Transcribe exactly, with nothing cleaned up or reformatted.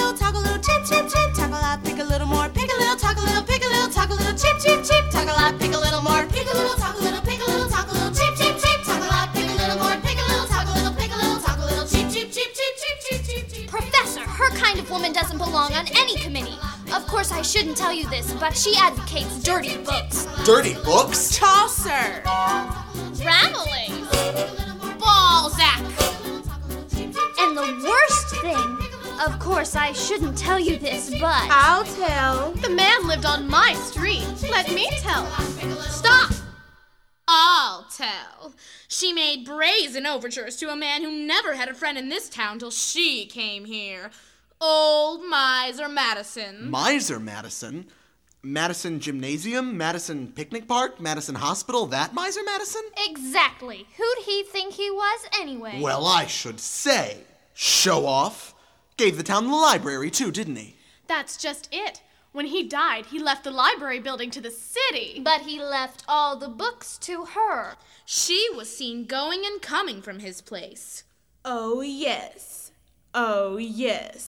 little, talk a little, chip, chip, chip. Talk a lot, pick a little more. Pick a little, talk a little, pick a little, talk a little, chip, chip, chip. Talk a lot, pick a little more. Pick a little, talk a little, pick a little, talk a little, chip, chip, chip. Talk a lot, pick a little more. Pick a little, talk a little, pick a little, talk a little, chip, chip, chip, chip, chip, chip, chip, chip. Professor, her kind of woman doesn't belong on any committee. Of course, I shouldn't tell you this, but she advocates dirty books. Dirty books? Chaucer. Ramillies. Balzac. And the worst thing, of course, I shouldn't tell you this, but... I'll tell. The man lived on my street. Let me tell. Stop! I'll tell. She made brazen overtures to a man who never had a friend in this town till she came here. Old Miser Madison. Miser Madison? Madison Gymnasium? Madison Picnic Park? Madison Hospital? That Miser Madison? Exactly. Who'd he think he was anyway? Well, I should say. Show off. Gave the town the library, too, didn't he? That's just it. When he died, he left the library building to the city. But he left all the books to her. She was seen going and coming from his place. Oh, yes. Oh, yes.